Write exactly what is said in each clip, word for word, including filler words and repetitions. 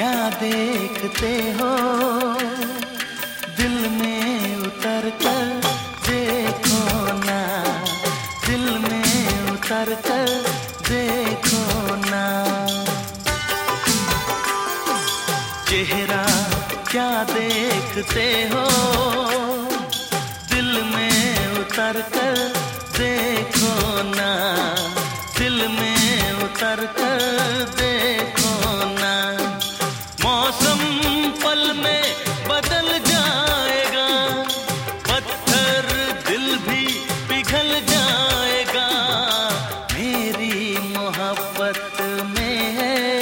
क्या देखते हो, दिल में उतर कर देखो ना, दिल में उतर कर देखो ना। चेहरा क्या देखते हो, दिल में उतर कर देखो ना, दिल में उतर कर देखो ना। मौसम पल में बदल जाएगा, पत्थर दिल भी पिघल जाएगा। मेरी मोहब्बत में है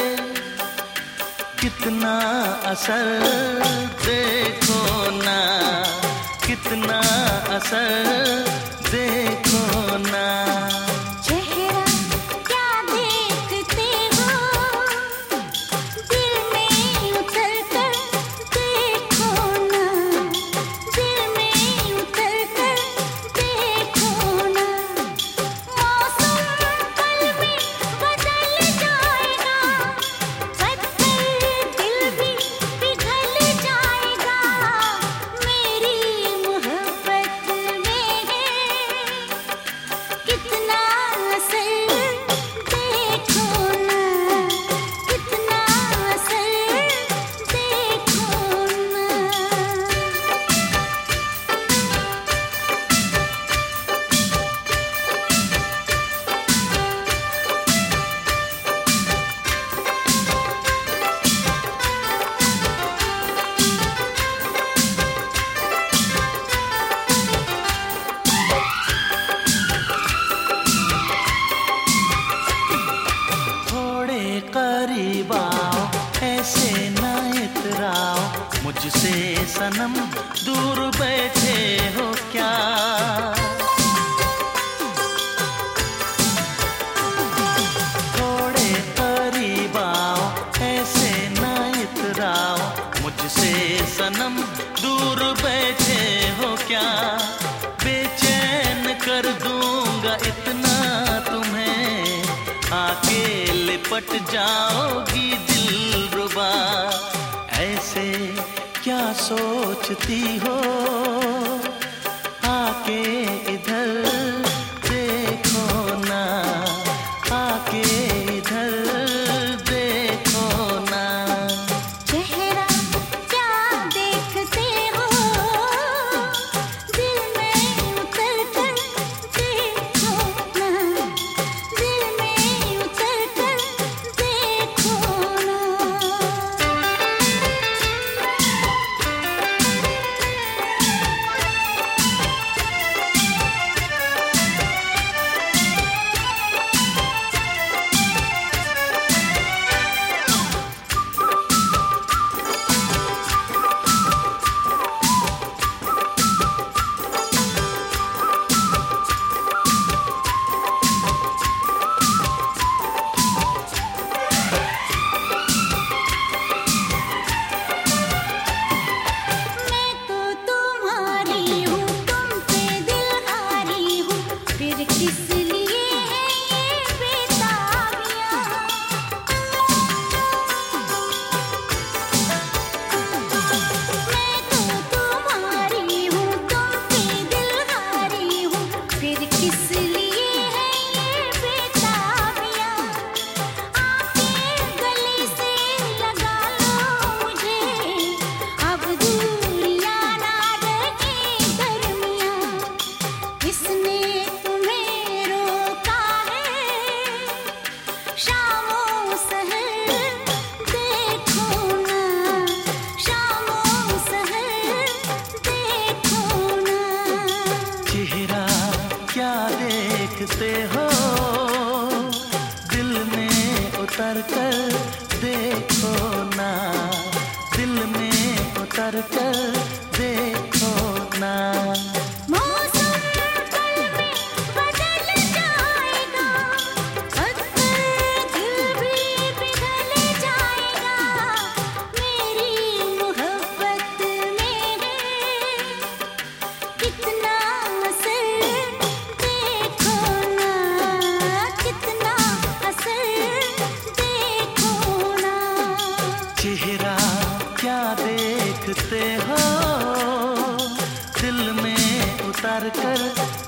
कितना असर देखो ना, कितना असर देखो ना। चेहरा क्या देखते हो, दिल में उतर कर देखो ना, दिल में उतर कर देखो ना। मौसम पल में बदल जाएगा, पत्थर दिल भी पिघल जाएगा। मेरी मोहब्बत में है कितना असर देखो ना, कितना असर देखो ना। थोड़े करीब आओ, ऐसे ना इतराओ, मुझसे सनम दूर बैठे हो क्या। थोड़े करीब आओ, ऐसे ना इतराओ, मुझसे सनम दूर बैठे हो क्या। बेचैन कर दूंगा इतना तुम्हें, आके लिपट जाओगी दिलरुबा। ऐसे क्या सोचती हो, आके इधर देखो ना, आके इधर देखो ना। चेहरा क्या देखते हो, दिल में उतर कर देखो ना, दिल में उतर कर देखो ना। मैं तो तुम्हारी हूँ, तुम पे दिल हारी हूँ, फिर किस लिए है ये बेताबियाँ। मैं तो तुम्हारी हूँ, तुम पे दिल हारी हूँ, फिर किस लिए है ये बेताबियाँ। आके गले से लगा लो मुझे, अब दूरियां ना रहे दरमियां। किसने तुम्हें रोका है, शामों सहर देखो ना, शामों सहर देखो ना। चेहरा क्या देखते हो, दिल में उतर कर देखो ना, दिल में उतर कर देखो ना। मौसम पल में बदल जाएगा, पत्थर दिल भी पिघल जाएगा। मेरी मोहब्बत में है कितना असर देखो ना, कितना असर देखो ना। चेहरा क्या देखते हो, दिल में उतर कर